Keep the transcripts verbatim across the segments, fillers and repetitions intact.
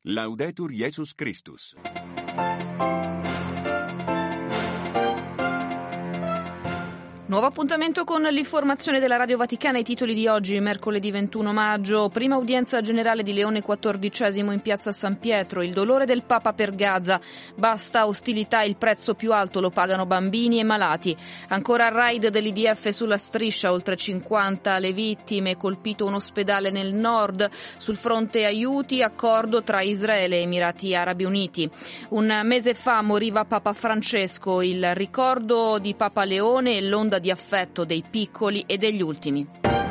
Laudetur Jesus Christus. Nuovo appuntamento con l'informazione della Radio Vaticana. I titoli di oggi, mercoledì ventuno maggio. Prima udienza generale di Leone quattordicesimo in piazza San Pietro. Il dolore del Papa per Gaza. Basta ostilità, il prezzo più alto lo pagano bambini e malati. Ancora raid dell'I D F sulla striscia, oltre cinquanta le vittime, colpito un ospedale nel nord. Sul fronte aiuti, accordo tra Israele e Emirati Arabi Uniti. Un mese fa moriva Papa Francesco, il ricordo di Papa Leone e l'onda di affetto dei piccoli e degli ultimi.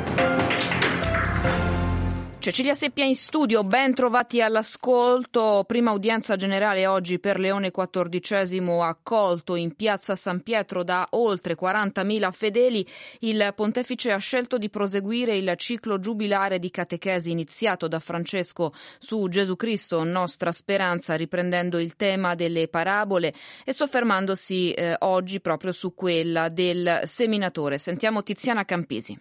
Cecilia Seppia in studio, ben trovati all'ascolto. Prima udienza generale oggi per Leone quattordicesimo, accolto in piazza San Pietro da oltre quarantamila fedeli. Il pontefice ha scelto di proseguire il ciclo giubilare di catechesi iniziato da Francesco su Gesù Cristo, nostra speranza, riprendendo il tema delle parabole e soffermandosi eh, oggi proprio su quella del seminatore. Sentiamo Tiziana Campisi.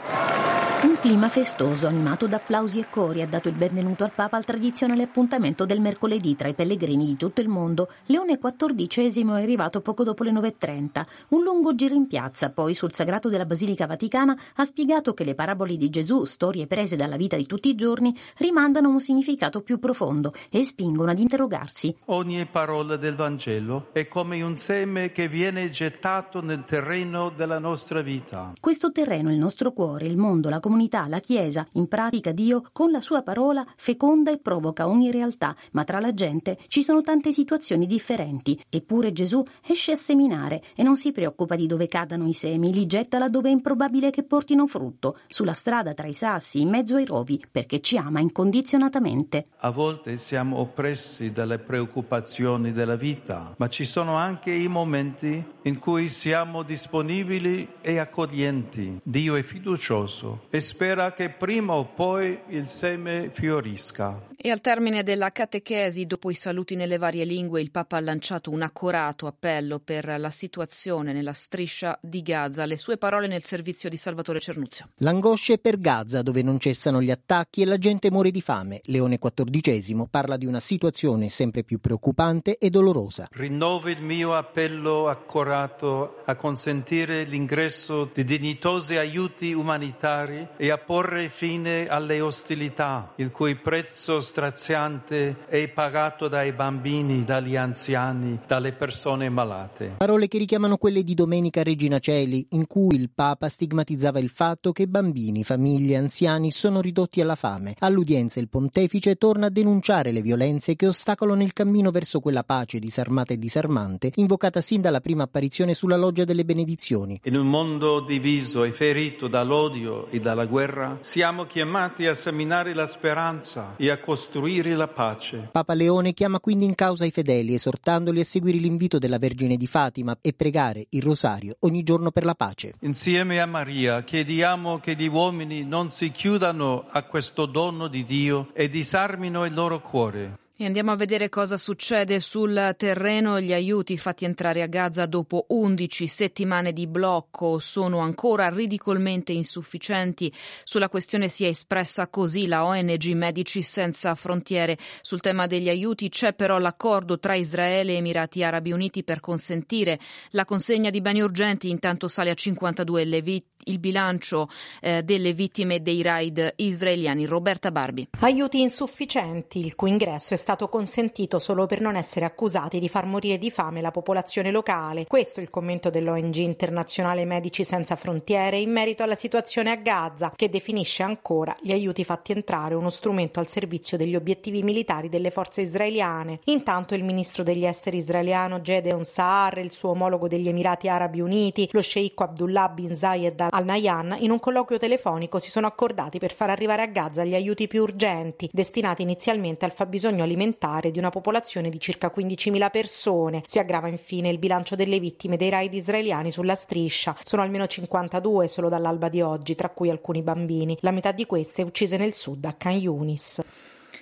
Un clima festoso, animato da applausi e cori, ha dato il benvenuto al Papa al tradizionale appuntamento del mercoledì tra i pellegrini di tutto il mondo. Leone quattordicesimo è arrivato poco dopo le nove e trenta. Un lungo giro in piazza, poi sul sagrato della Basilica Vaticana, ha spiegato che le parabole di Gesù, storie prese dalla vita di tutti i giorni, rimandano a un significato più profondo e spingono ad interrogarsi. Ogni parola del Vangelo è come un seme che viene gettato nel terreno della nostra vita. Questo terreno è il nostro cuore, il mondo, la comunità, la Chiesa. In pratica Dio, con la sua parola, feconda e provoca ogni realtà, ma tra la gente ci sono tante situazioni differenti. Eppure Gesù esce a seminare e non si preoccupa di dove cadano i semi, li getta laddove è improbabile che portino frutto, sulla strada tra i sassi, in mezzo ai rovi, perché ci ama incondizionatamente. A volte siamo oppressi dalle preoccupazioni della vita, ma ci sono anche i momenti in cui siamo disponibili e accoglienti. Dio è fiducioso e spera che prima o poi il seme fiorisca. E al termine della catechesi, dopo i saluti nelle varie lingue, il Papa ha lanciato un accorato appello per la situazione nella striscia di Gaza. Le sue parole nel servizio di Salvatore Cernuzio. L'angoscia è per Gaza, dove non cessano gli attacchi e la gente muore di fame. Leone quattordicesimo parla di una situazione sempre più preoccupante e dolorosa. Rinnovo il mio appello accorato a consentire l'ingresso di dignitosi aiuti umanitari e a porre fine alle ostilità, il cui prezzo straziante è pagato dai bambini, dagli anziani, dalle persone malate. Parole che richiamano quelle di Domenica Regina Coeli, in cui il Papa stigmatizzava il fatto che bambini, famiglie e anziani sono ridotti alla fame. All'udienza il pontefice torna a denunciare le violenze che ostacolano il cammino verso quella pace disarmata e disarmante, invocata sin dalla prima apparizione sulla loggia delle benedizioni. In un mondo diviso e ferito dall'odio e dalla guerra, siamo chiamati a seminare la speranza e a costruire la pace. Papa Leone chiama quindi in causa i fedeli, esortandoli a seguire l'invito della Vergine di Fatima e pregare il rosario ogni giorno per la pace. Insieme a Maria chiediamo che gli uomini non si chiudano a questo dono di Dio e disarmino il loro cuore. E andiamo a vedere cosa succede sul terreno. Gli aiuti fatti entrare a Gaza dopo undici settimane di blocco sono ancora ridicolmente insufficienti. Sulla questione si è espressa così la O N G Medici Senza Frontiere. Sul tema degli aiuti c'è però l'accordo tra Israele e Emirati Arabi Uniti per consentire la consegna di beni urgenti. Intanto sale a cinquantadue le vit- il bilancio eh, delle vittime dei raid israeliani. Roberta Barbi. Aiuti insufficienti, il cui ingresso è stato consentito solo per non essere accusati di far morire di fame la popolazione locale. Questo è il commento dell'O N G internazionale Medici Senza Frontiere in merito alla situazione a Gaza, che definisce ancora gli aiuti fatti entrare uno strumento al servizio degli obiettivi militari delle forze israeliane. Intanto il ministro degli esteri israeliano Gedeon Saar e il suo omologo degli Emirati Arabi Uniti, lo sceicco Abdullah bin Zayed Al Nahyan, in un colloquio telefonico si sono accordati per far arrivare a Gaza gli aiuti più urgenti, destinati inizialmente al fabbisogno alimentare di una popolazione di circa quindicimila persone. Si aggrava infine il bilancio delle vittime dei raid israeliani sulla striscia. Sono almeno cinquantadue solo dall'alba di oggi, tra cui alcuni bambini. La metà di queste uccise nel sud, a Khan Yunis.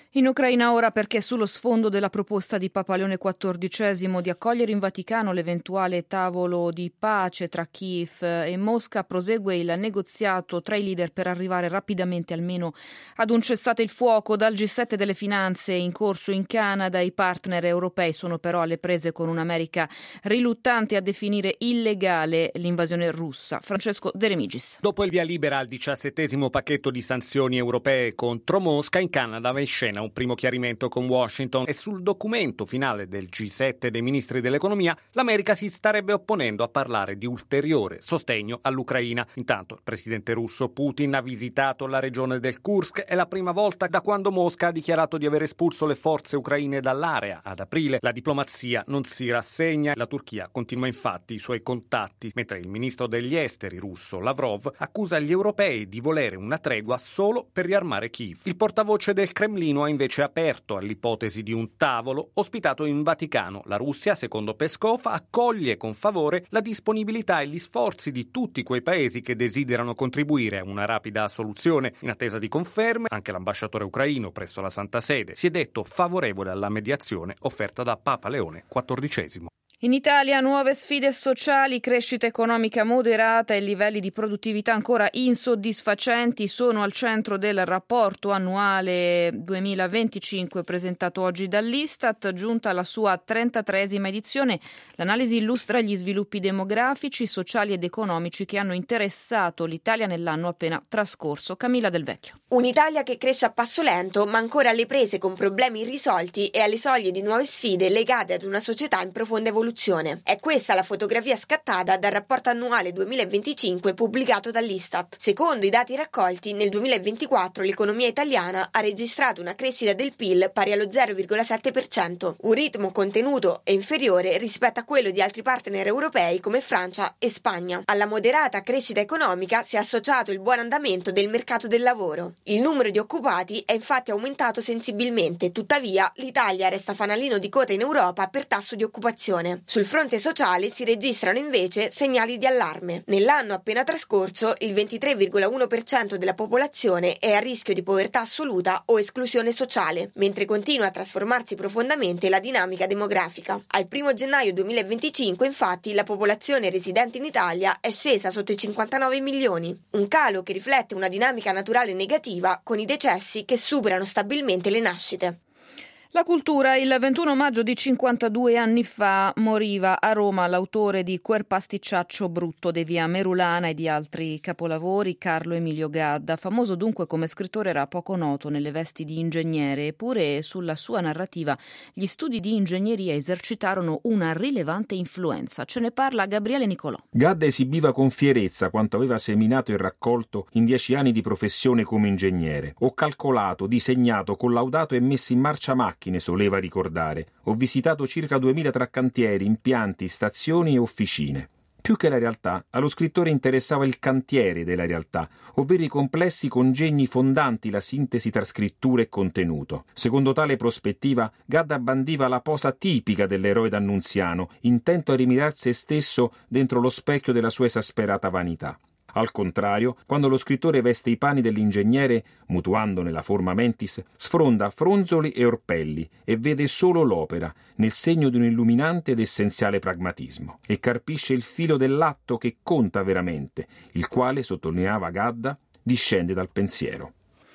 In Ucraina ora, perché sullo sfondo della proposta di Papa Leone quattordicesimo di accogliere in Vaticano l'eventuale tavolo di pace tra Kiev e Mosca, prosegue il negoziato tra i leader per arrivare rapidamente almeno ad un cessate il fuoco. Dal G sette delle finanze in corso in Canada, i partner europei sono però alle prese con un'America riluttante a definire illegale l'invasione russa. Francesco De Remigis. Dopo il via libera al diciassettesimo pacchetto di sanzioni europee contro Mosca, in Canada va in scena un primo chiarimento con Washington e sul documento finale del G sette dei ministri dell'economia l'America si starebbe opponendo a parlare di ulteriore sostegno all'Ucraina. Intanto il presidente russo Putin ha visitato la regione del Kursk, è la prima volta da quando Mosca ha dichiarato di aver espulso le forze ucraine dall'area ad aprile. La diplomazia non si rassegna, la Turchia continua infatti i suoi contatti, mentre il ministro degli esteri russo Lavrov accusa gli europei di volere una tregua solo per riarmare Kiev. Il portavoce del Cremlino ha invece aperto all'ipotesi di un tavolo ospitato in Vaticano. La Russia, secondo Peskov, accoglie con favore la disponibilità e gli sforzi di tutti quei paesi che desiderano contribuire a una rapida soluzione. In attesa di conferme, anche l'ambasciatore ucraino presso la Santa Sede si è detto favorevole alla mediazione offerta da Papa Leone quattordicesimo. In Italia nuove sfide sociali, crescita economica moderata e livelli di produttività ancora insoddisfacenti sono al centro del rapporto annuale duemilaventicinque presentato oggi dall'Istat. Giunta alla sua trentatreesima edizione, l'analisi illustra gli sviluppi demografici, sociali ed economici che hanno interessato l'Italia nell'anno appena trascorso. Camilla Del Vecchio. Un'Italia che cresce a passo lento, ma ancora alle prese con problemi irrisolti e alle soglie di nuove sfide legate ad una società in profonda evoluzione. È questa la fotografia scattata dal rapporto annuale duemilaventicinque pubblicato dall'Istat. Secondo i dati raccolti, nel duemilaventiquattro l'economia italiana ha registrato una crescita del P I L pari allo zero virgola sette per cento, un ritmo contenuto e inferiore rispetto a quello di altri partner europei come Francia e Spagna. Alla moderata crescita economica si è associato il buon andamento del mercato del lavoro. Il numero di occupati è infatti aumentato sensibilmente, tuttavia l'Italia resta fanalino di coda in Europa per tasso di occupazione. Sul fronte sociale si registrano invece segnali di allarme. Nell'anno appena trascorso il ventitré virgola uno per cento della popolazione è a rischio di povertà assoluta o esclusione sociale, mentre continua a trasformarsi profondamente la dinamica demografica. Al primo gennaio duemilaventicinque, infatti, la popolazione residente in Italia è scesa sotto i cinquantanove milioni, un calo che riflette una dinamica naturale negativa con i decessi che superano stabilmente le nascite. La cultura. Il ventuno maggio di cinquantadue anni fa moriva a Roma l'autore di Quel pasticciaccio brutto di via Merulana e di altri capolavori, Carlo Emilio Gadda. Famoso dunque come scrittore, era poco noto nelle vesti di ingegnere, eppure sulla sua narrativa gli studi di ingegneria esercitarono una rilevante influenza. Ce ne parla Gabriele Nicolò. Gadda esibiva con fierezza quanto aveva seminato e raccolto in dieci anni di professione come ingegnere. Ho calcolato, disegnato, collaudato e messo in marcia macchine, ne soleva ricordare. Ho visitato circa duemila tra cantieri, impianti, stazioni e officine. Più che la realtà, allo scrittore interessava il cantiere della realtà, ovvero i complessi congegni fondanti la sintesi tra scrittura e contenuto. Secondo tale prospettiva, Gadda bandiva la posa tipica dell'eroe d'Annunziano, intento a rimirar se stesso dentro lo specchio della sua esasperata vanità. Al contrario, quando lo scrittore veste i panni dell'ingegnere, mutuandone la forma mentis, sfronda fronzoli e orpelli e vede solo l'opera, nel segno di un illuminante ed essenziale pragmatismo, e carpisce il filo dell'atto che conta veramente, il quale, sottolineava Gadda, discende dal pensiero.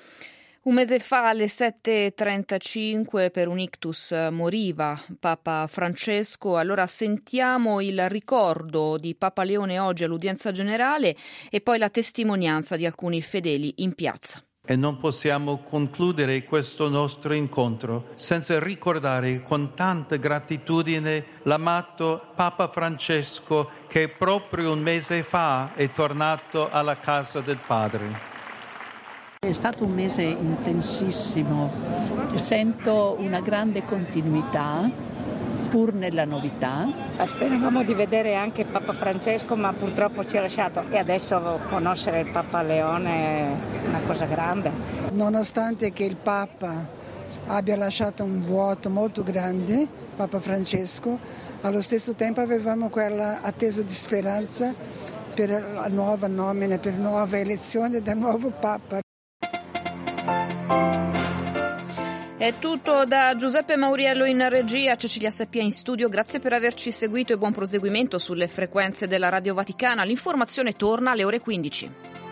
Un mese fa, alle sette e trentacinque, per un ictus moriva Papa Francesco. Allora sentiamo il ricordo di Papa Leone oggi all'udienza generale e poi la testimonianza di alcuni fedeli in piazza. E non possiamo concludere questo nostro incontro senza ricordare con tanta gratitudine l'amato Papa Francesco che proprio un mese fa è tornato alla casa del Padre. È stato un mese intensissimo, sento una grande continuità pur nella novità. Speravamo di vedere anche Papa Francesco, ma purtroppo ci ha lasciato, e adesso conoscere il Papa Leone è una cosa grande. Nonostante che il Papa abbia lasciato un vuoto molto grande, Papa Francesco, allo stesso tempo avevamo quella attesa di speranza per la nuova nomina, per la nuova elezione del nuovo Papa. È tutto da Giuseppe Mauriello in regia, Cecilia Seppia in studio. Grazie per averci seguito e buon proseguimento sulle frequenze della Radio Vaticana. L'informazione torna alle ore quindici.